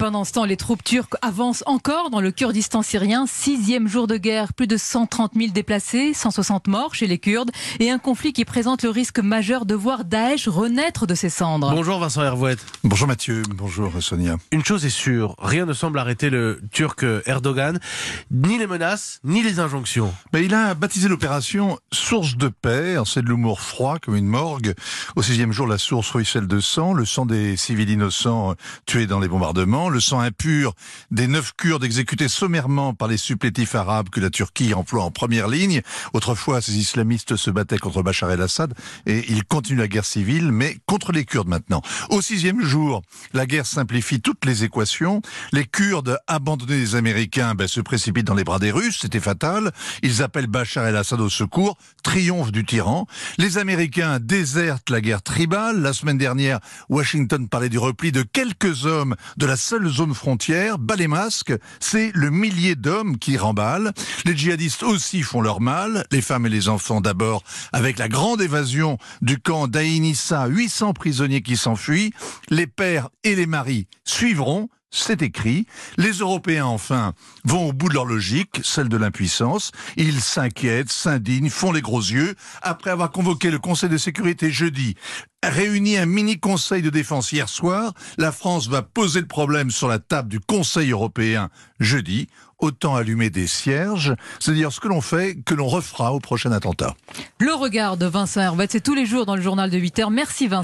pendant ce temps, les troupes turques avancent encore dans le Kurdistan syrien. 6e jour de guerre, plus de 130 000 déplacés, 160 morts chez les Kurdes et un conflit qui présente le risque majeur de voir Daesh renaître de ses cendres. Bonjour Vincent Hervouet. Bonjour Mathieu, bonjour Sonia. Une chose est sûre, rien ne semble arrêter le Turc Erdogan, ni les menaces, ni les injonctions. Mais il a baptisé l'opération Source de paix. C'est de l'humour froid comme une morgue. Au 6e jour, la source ruisselle de sang, le sang des civils innocents tués dans les bombardements, le sang impur des 9 Kurdes exécutés sommairement par les supplétifs arabes que la Turquie emploie en première ligne. Autrefois, ces islamistes se battaient contre Bachar el-Assad et ils continuent la guerre civile, mais contre les Kurdes maintenant. Au 6e jour, la guerre simplifie toutes les équations. Les Kurdes, abandonnés des Américains, se précipitent dans les bras des Russes, c'était fatal. Ils appellent Bachar el-Assad au secours, triomphe du tyran. Les Américains désertent la guerre tribale. La semaine dernière, Washington parlait du repli de quelques hommes de la seule zone frontière. Bas les masques, c'est le millier d'hommes qui remballe. Les djihadistes aussi font leur mal, les femmes et les enfants d'abord, avec la grande évasion du camp d'Ain Issa, 800 prisonniers qui s'enfuient. Les pères et les maris suivront. C'est écrit. Les Européens, enfin, vont au bout de leur logique, celle de l'impuissance. Ils s'inquiètent, s'indignent, font les gros yeux. Après avoir convoqué le Conseil de sécurité jeudi, réuni un mini-conseil de défense hier soir, la France va poser le problème sur la table du Conseil européen jeudi. Autant allumer des cierges, c'est-à-dire ce que l'on fait, que l'on refera au prochain attentat. Le regard de Vincent Hervouet, c'est tous les jours dans le journal de 8h. Merci Vincent.